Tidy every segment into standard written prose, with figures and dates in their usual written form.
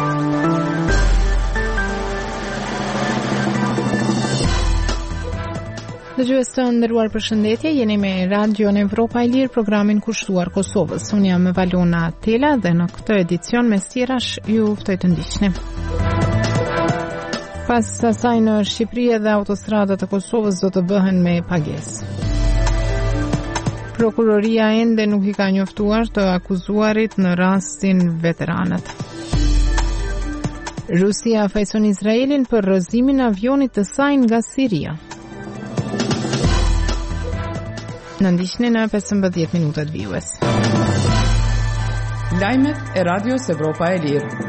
Dëgjues të nderuar, përshëndetje, jeni me Radio në Evropa e Lirë, programin kushtuar Kosovës. Unë jam Valona Tela dhe në këtë edicion mes tjerash ju ftoj të ndiqni. Pas asaj në Shqipëri dhe autostradat e Kosovës do të bëhen me pagesë. Prokuroria ende nuk i ka njoftuar të akuzuarit në rastin veteranët. Rusia fajson Izraelin për rrëzimin e avionit të saj nga Siria. Në ndiqni në 15 minutat vijues. Lajmet e Radios Evropa e Lirë.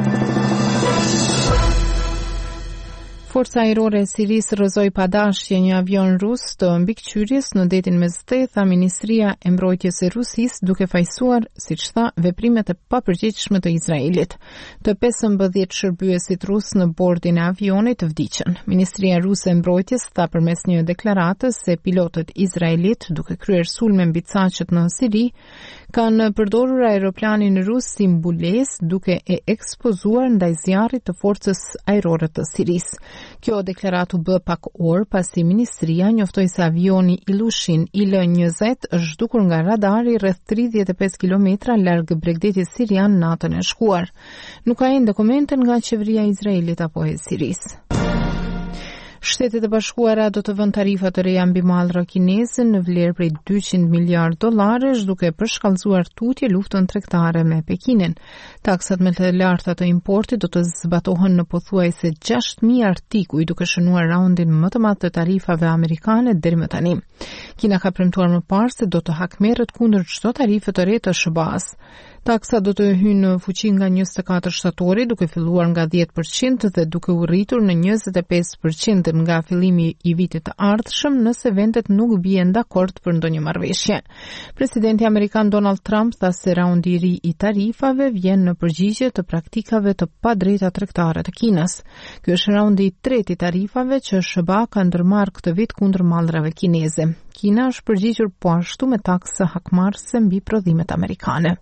Forca ajrore e Sirisë rrëzoi pa dashje një avion rus të mbikëqyrjes në detin Mesdhe, tha Ministria e Mbrojtjes e Rusisë, duke fajsuar, siç tha, veprimet e papërgjegjshme të Izraelit. Të 15 shërbyesit rus në bordin e avionit vdiqën. Ministria ruse e Mbrojtjes tha përmes një deklarate se pilotët izraelit, duke kryer sulme mbi caqet në Siri, kanë përdorur aeroplanin rus si mbulesë duke e ekspozuar ndaj zjarrit të forcës ajrore të Sirisë. Kjo deklaratu bë pak orë pasi Ministria njoftoi se avioni Ilushin Il-20 është zhdukur nga radari rreth 35 kilometra larg Bregdetit sirian natën e shkuar. Nuk ka ende komente nga qeveria e Izraelit apo e Sirisë. Shtetet e Bashkuara do të vënë tarifa të reja mbi mallra kineze në vlerë prej $200 miliardë, duke përshkallëzuar tutje luftën tregtare me Pekinin. Taksat më të larta të importit do të zbatohen në pothuajse 6.000 artikuj, duke shënuar raundin më të madh të tarifave amerikane deri më tani. Kina ka premtuar më parë se do të hakmerret kundër çdo tarife të re të SBA-s. Taksa do të hyjnë në fuqi nga 24 shtatori, duke filluar nga 10% dhe duke u rritur në 25% nga fillimi i vitit të ardhshëm nëse vendet nuk bien dakord për ndonjë marrëveshje. Presidenti amerikan Donald Trump tha se raundi i ri i tarifave vjen në përgjigje të praktikave të padrejta tregtare të Kinës. Ky është raundi i tretë i tarifave që SBA ka ndërmarrë këtë vit kundër mallrave kineze. Kina është përgjigjur po ashtu me taksa hakmarrëse mbi prodhimet amerikane.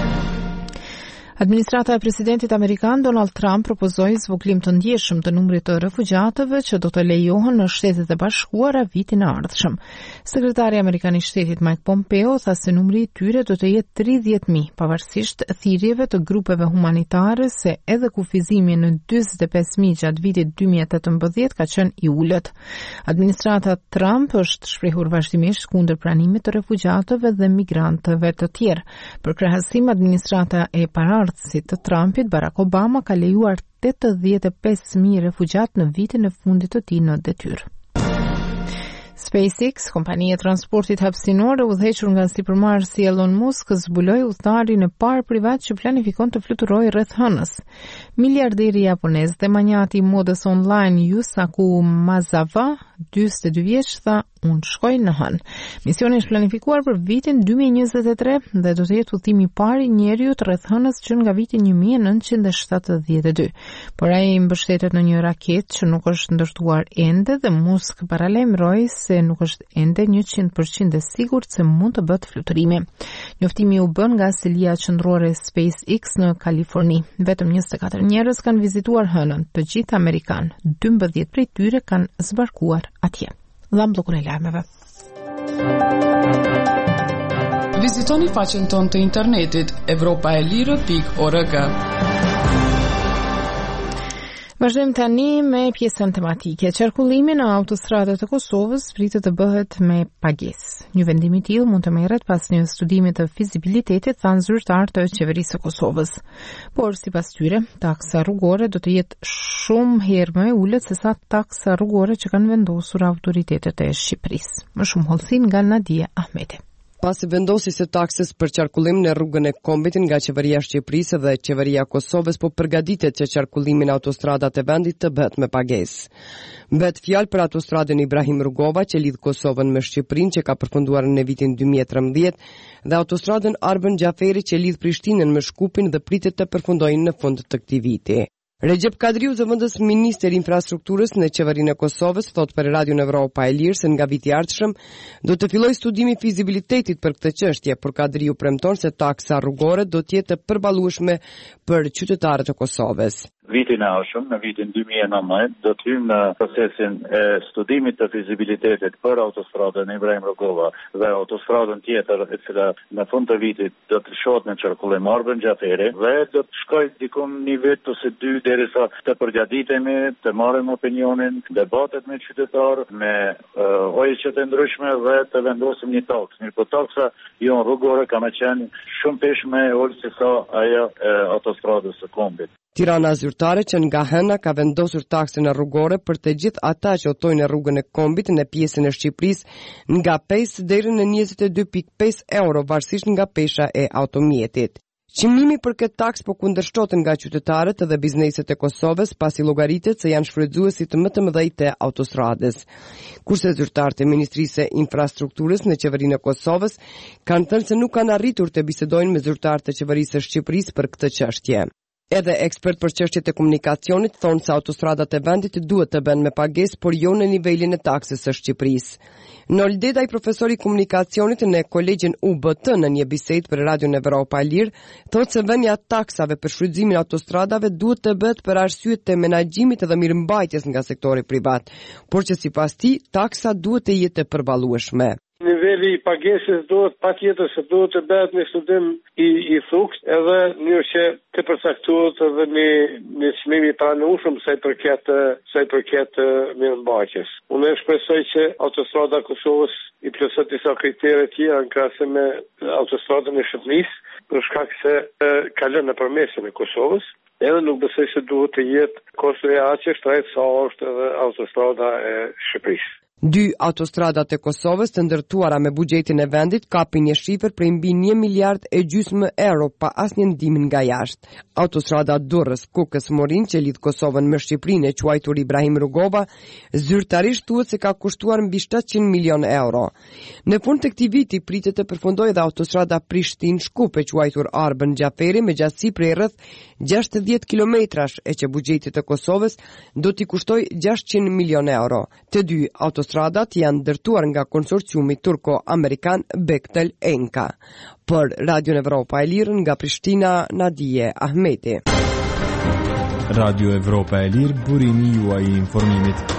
Administrata e presidentit amerikan Donald Trump propozoi zvogëlim të ndjeshëm të numrit të refugjatëve që do të lejohen në Shtetet e Bashkuara vitin e ardhshëm. Sekretari amerikan i Shtetit Mike Pompeo tha se numri i tyre do të jetë 30.000, pavarësisht thirrjeve të grupeve humanitare se edhe kufizimi në 45.000 gjatë vitit 2018 ka qenë i ulët. Administrata Trump është shprehur vazhdimisht kundër pranimit të refugjatëve dhe migrantëve të tjerë. Për krahasim, administrata e si të Trumpit, Barack Obama ka lejuar 85.000 refugjat në vitin e fundit të tij në detyrë. SpaceX, kompania e transportit hapësinor e udhëhequr nga sipërmarrësi Elon Musk, zbuloi udhëtarin e parë privat që planifikon të fluturojë rreth Hënës. Miliarderi japonez dhe manjati i modës online Yusaku Maezawa, 42 vjeç, tha: "Unë shkoj në Hënë." Misioni është planifikuar për vitin 2023 dhe do të jetë udhëtimi i parë i njeriut rreth Hënës që nga viti 1972. Por ai mbështetet në një raketë që nuk është ndërtuar ende dhe Musk paralajmëroi se nuk është ende 100% e sigurt se mund të bëhet fluturimi. Njoftimi u bën nga selia qendrore e SpaceX në Kaliforni. Vetëm 24 njerëz kanë vizituar Hënën, të gjithë amerikan. 12 prej tyre kanë zbarkuar atje. Dham bllokun e lajmeve. Vizitoni faqen tonë të internetit europaelire.org. Vazhdojmë tani me pjesën tematike. Qarkullimi në autostradat e Kosovës pritet të bëhet me pagesë. Një vendim i tillë mund të merret pas një studimi të fizibilitetit, thanë zyrtar të qeverisë së Kosovës. Por sipas tyre, taksa rrugore do të jetë shumë herë më e ulët se sa taksa rrugore që kanë vendosur autoritetet e Shqipërisë. Më shumë hollësin nga Nadia Ahmeti. Pasi vendosjes së taksës për qarkullim në rrugën e Kombitit nga qeveria e Shqipërisë dhe qeveria e Kosovës po përgatitet që qarkullimin në autostradat e vendit të bëhet me pagesë. Mbet fjalë për autostradën Ibrahim Rugova që lidh Kosovën me Shqipërinë që ka përfunduar në vitin 2013 dhe autostradën Arben Xhaferi që lidh Prishtinën me Shkupin dhe pritet të përfundojnë në fund të këtij viti. Recep Kadriu, zëvendës minister i infrastrukturës në qeverinë e Kosovës, thot për Radion Evropa e Lirë se nga viti i ardhshëm do të fillojë studimi i fizibilitetit për këtë çështje, por Kadriu premton se taksa rrugore do të jetë e përballueshme për qytetarët e Kosovës. Vitin e ardhshëm, në vitin 2019, do të hymë në procesin e studimit të fizibilitetit për autostradën Ibrahim Rugova dhe autostradën tjetër e cila në fund të vitit do të shohet në qarkullim Arben Xhaferi dhe do të shkojë diku një vit ose dy derisa të përgatitemi, të marrim opinionin, debatet me qytetar, me OIC të ndryshme dhe të vendosim një taks. Po taksa jon rrugore ka më qenë shumë peshme e ulë se sa ajo autostradës së kombit. Tirana zyrtare që nga hëna ka vendosur taksën e rrugore për të gjithë ata që udhtojnë në rrugën e kombit në pjesën e Shqipërisë nga 5 deri në 22.5 euro varësisht nga pesha e automjetit. Çmimi për këtë taks po kundërshtohet nga qytetarët dhe bizneset e Kosovës pasi llogaritet se janë shfrytëzuesit më të mëdhenj të autostradës. Kurse zyrtarët e Ministrisë së Infrastrukturës në qeverinë e Kosovës kanë thënë se nuk kanë arritur të bisedojnë me zyrtarët e qeverisë së Shqipërisë për këtë çështje. Edhe ekspert për çështjet e komunikacionit thonë se autostradat e vendit duhet të bëhen me pagesë, por jo në nivelin e taksës së Shqipërisë. Nol Dedaj, profesor i komunikacionit në Kolegjin UBT në një bisedë për Radion Evropa e Lirë, thotë se vënia taksave për shfrytëzimin e autostradave duhet të bëhet për arsye të menaxhimit dhe mirëmbajtjes nga sektori privat, por që sipas tij taksa duhet të jetë e përballueshme. Niveli i pagesës duhet patjetër se duhet të bëhet një studim i thukht edhe një që të përcaktohet edhe një çmim i pranueshëm sa i përket mirëmbajtjes. Unë shpresoj që autostrada e Kosovës i plotëson disa kritere të tjera në krahasim me autostradën e Shqipërisë për shkak se kalon nëpër mesin e Kosovës. Edhe nuk besoj se duhet të jetë kosto e aq shtret sa është edhe autostrada e Shqipërisë. 2 autostradat e Kosovës të ndërtuara me buxhetin e vendit kapin një shifër prej mbi 1,5 miliard euro pa asnjë ndihmë nga jashtë. Autostrada Durrës-Kukës-Morin që lidh Kosovën me Shqipërinë e quajtur Ibrahim Rugova, zyrtarisht thuhet se ka kushtuar mbi 700 milion euro. Në fund të këtij viti pritet të përfundojë edhe autostrada Prishtinë-Shkup e quajtur Arben Xhaferi me gjatësi prej rreth 60 kilometrash e që buxheti të Kosovës do t'i kushtojë 600 milion euro. Të dy autostradat janë ndërtuar nga konsorciumi turko-amerikan Bechtel Enka. Për Radio Evropa e Lirë nga Prishtina, Nadije Ahmeti. Radio Evropa e Lirë, burimi juaj i informimit.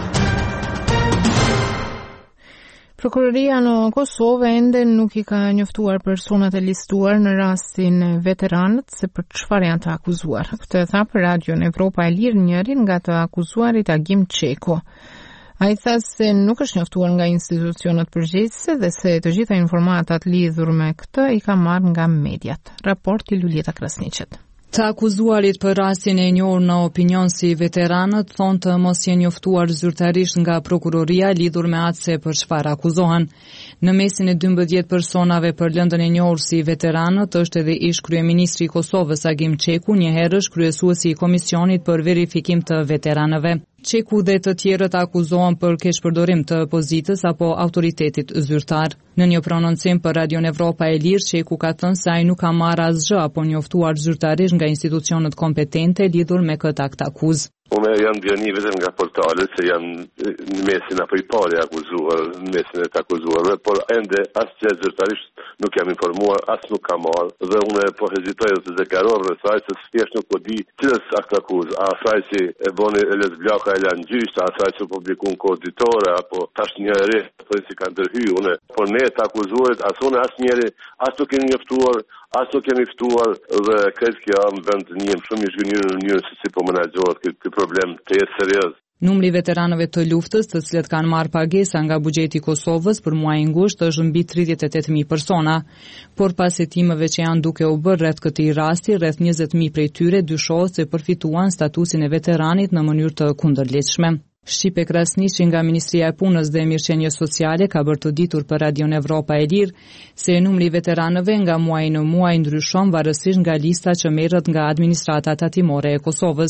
Prokuroria në Kosovë ende nuk i ka njoftuar personat e listuar në rastin e veteranët se për çfarë janë të akuzuar. Këtë e tha për Radio Evropa e Lirë njërin nga të akuzuarit Agim Çeku. Ai tha se nuk është njoftuar nga institucionet përgjegjëse dhe se të gjitha informatat lidhur me këtë i ka marrë nga mediat. Raporti Luljeta Krasniqet. Të akuzuarit për rastin e njohur në opinion si veteranët thonë të mos jenë njoftuar zyrtarisht nga prokuroria lidhur me atë se për çfarë akuzohen. Në mesin e 12 personave për lëndën e njohur si veteranët është edhe ish kryeministri i Kosovës Agim Çeku, njëherësh kryesuesi i komisionit për verifikim të veteranëve. Çeku dhe të tjerët akuzohen për keqpërdorim të pozitës apo autoritetit zyrtar. Në një prononcim për Radion Evropa e Lirë, Çeku ka thënë se ai nuk ka marrë asgjë apo njoftuar zyrtarisht nga institucionet kompetente lidhur me këtë akt akuzë. Unë janë djeni vetëm nga portalet se janë në mesin apo i pari akuzuar, në mesin e të akuzuarve, por ende asgjë zyrtarisht nuk jam informuar, as nuk ka marrë, dhe unë po hezitoj të deklarohem rreth asaj se thjesht nuk po di cilës akt akuzë, a asaj si e boni Eles Blaka e lanë gjysht, a asaj që publikun koditore, apo tash një ere, si ka ndërhy, une, por ne të akuzuarit, as unë as njeri, as nuk kemi njoftuar, as nuk kemi ftuar dhe këtë kjo në vend njëm shumë i zhgënjur në njërë se si po menaxhohet këtë problem të jetë serioz. Numri veteranëve të luftës të cilët kanë marrë pagesa nga buxheti i Kosovës për muajin gusht është mbi 38.000 persona, por pas hetimeve që janë duke u bërë rreth këtij rasti, rreth 20.000 prej tyre dyshohet se përfituan statusin e veteranit në mënyrë të kundërligjshme. Shqipe Krasniqi nga Ministria e Punës dhe Mirëqenies Sociale ka bërë të ditur për Radion Evropa e Lirë se numri veteranëve nga muaji në muaj ndryshon varësisht nga lista që merret nga administrata tatimore e Kosovës.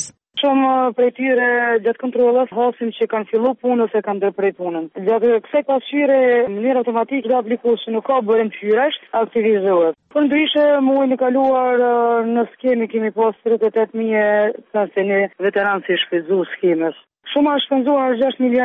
Shumë prej tyre gjatë kontrollës hasim që kanë fillu punë ose kanë ndërprej punën. Gjatë kësaj pasqyre në mënyrë automatike dhe aplikues që nuk ka bërëm fyrash aktivizohet. Për ndryshe muajin e kaluar në skemi kemi pas 38.000 se një veteranë si shfrytzu skemës. Shuma është shpenzuar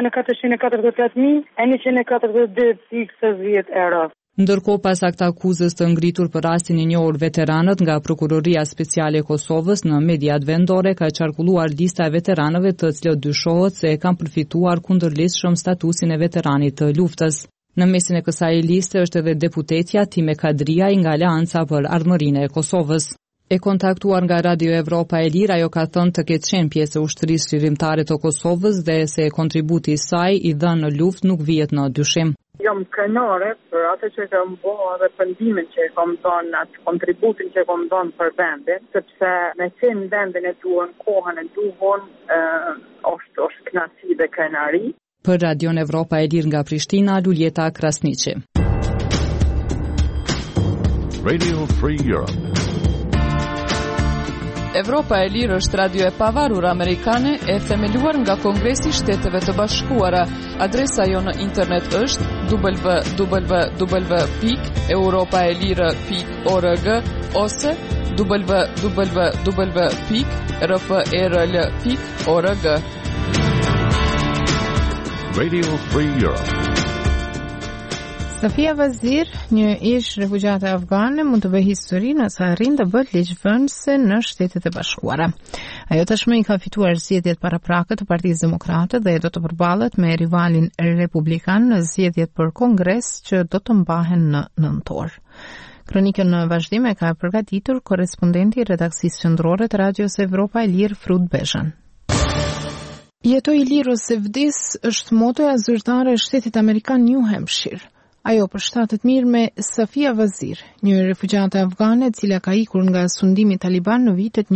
6.448.142.60 euro. Ndërkohë, pas akuzës të ngritur për rastin e njohur veteranët nga Prokuroria Speciale e Kosovës në mediat vendore, ka qarkulluar lista e veteranëve të cilët dyshohet se e kanë përfituar kundërlistshëm statusin e veteranit të luftës. Në mesin e kësaj liste është edhe deputetja Time Kadriaj nga Aleanca për Ardhmërinë e Kosovës. E kontaktuar nga Radio Evropa e Lirë, ajo ka thënë të ketë qenë pjesë e ushtrisë lirimtare të Kosovës dhe se kontributi i saj i dhënë në luftë nuk vihet në dyshim. Jam krenare për atë që kam bërë dhe pendimin që kam dhënë, atë kontributin që kam dhënë për vendin, sepse me qenë vendin e duan, kohën e duhon, është kënaqësi dhe krenari. Për Radion Evropa e Lirë nga Prishtina, Luljeta Krasniqi. Radio Free Europe. Evropa e Lirë është radio e pavarur amerikane e themeluar nga Kongresi i Shteteve të Bashkuara. Adresa jo në internet është www.europaelire.org ose www.rferl.org. Radio Free Europe. Safia Vazir, një ish refugjate afgane, mund të bëjë histori nëse arrin të bëhet ligjvënëse në Shtetet e Bashkuara. Ajo tashmë i ka fituar zgjedhjet paraprake të Partisë Demokrate dhe do të përballet me rivalin republikan në zgjedhjet për Kongres që do të mbahen në nëntor. Kronikën në vazhdim e ka përgatitur korrespondenti i redaksisë qendrore të Radios Evropa e Lirë Frut Bezhan. Jetoj i lirë ose vdes është motoja zyrtare e shtetit amerikan New Hampshire. Ajo përshtatet mirë me Safia Vazir, një refugjate afgane e cila ka ikur nga sundimi taliban në vitet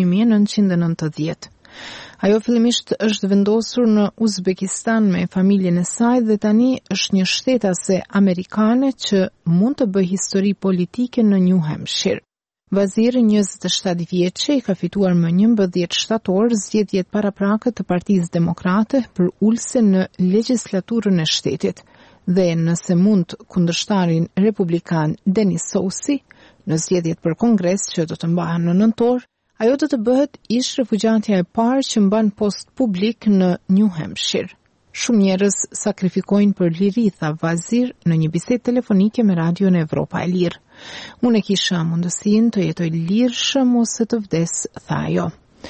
1990. Ajo fillimisht është vendosur në Uzbekistan me familjen e saj dhe tani është një shtetase amerikane që mund të bëjë histori politike në New Hampshire. Vazir, 27 vjeçe, i ka fituar më 11 shtator zgjedhjet paraprake të Partisë Demokrate për ulse në legjislaturën e shtetit. Dhe nëse mund kundërshtarin republikan Denis Sousi në zgjedhjet për Kongres që do të mbahen në nëntor, ajo do të bëhet ish refugjatja e parë që mban post publik në New Hampshire. Shumë njerëz sakrifikojnë për liri, tha Vazir në një bisedë telefonike me Radion Evropa e Lirë. Unë e kisha mundësinë të jetoj lirshëm ose të vdes, tha ajo.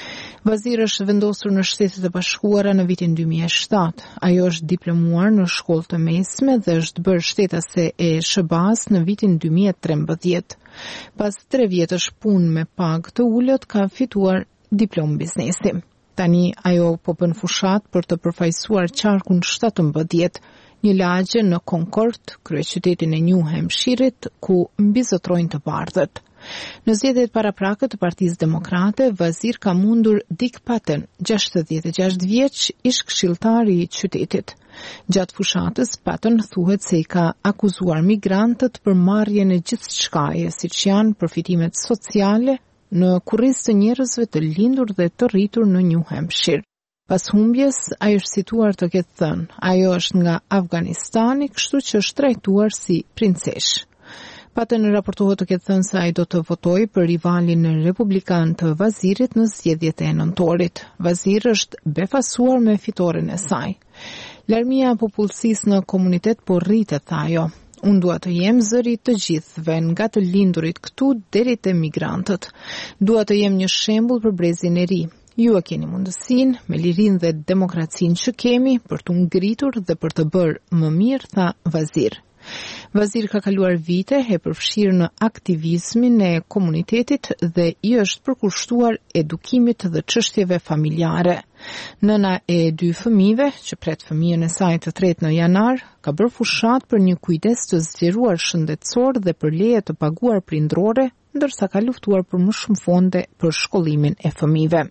Vazir është vendosur në Shtetet e Bashkuara në vitin 2007. Ajo është diplomuar në shkollë të mesme dhe është bërë shtetase e SHBA-s në vitin 2013. Pas 3 vjetësh punë me pagë të ulët, ka fituar diplomë biznesi. Tani ajo po bën fushat për të përfaqësuar qarkun 17, një lagje në Concord, kryeqytetin e New Hampshire-it, ku mbizotrojnë të bardhët. Në zgjedhjet paraprake të Partisë Demokrate, Vazir ka mundur Dick Patton, 66 vjeç, ish këshilltari i qytetit. Gjatë fushatës, Patton thuhet se i ka akuzuar migrantët për marrjen e gjithçkaje, siç janë përfitimet sociale në kurriz të njerëzve të lindur dhe të rritur në New Hampshire. Pas humbjes, ai është situar të ketë thënë, ajo është nga Afganistani, kështu që është trajtuar si princesh. Patton raportohet të ketë thënë se ai do të votojë për rivalin republikan të Vazirit në zgjedhjet e nëntorit. Vazir është befasuar me fitoren e saj. Larmia e popullsisë në komunitet po rritet, tha ajo. Unë dua të jem zëri të gjithëve, nga të lindurit këtu deri te migrantët. Dua të jem një shembull për brezin e ri. Ju e keni mundësinë, me lirinë dhe demokracinë që kemi, për të ngritur dhe për të bërë më mirë, tha Vazir. Vazir ka kaluar vite e përfshirë në aktivizmin e komunitetit dhe i është përkushtuar edukimit dhe çështjeve familjare. Nëna e 2 fëmijëve, që pret fëmijën e saj të tretë në janar, ka bërë fushat për një kujdes të zgjeruar shëndetësor dhe për leje të paguar prindrore, ndërsa ka luftuar për më shumë fonde për shkollimin e fëmijëve.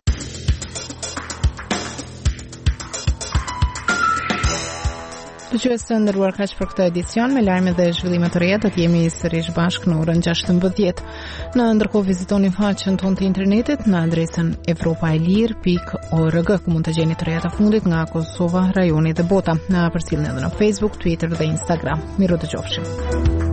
Dëgjues të nderuar, kaq për këtë edicion me lajme dhe zhvillime të reja. Do të jemi sërish bashkë në orën 16. Në ndërkohë vizitoni faqen tonë të internetit në adresën evropaelir.org, ku mund të gjeni të reja të fundit nga Kosova, rajoni dhe bota. Na përcjellni edhe në Facebook, Twitter dhe Instagram. Miru dëgjofshim.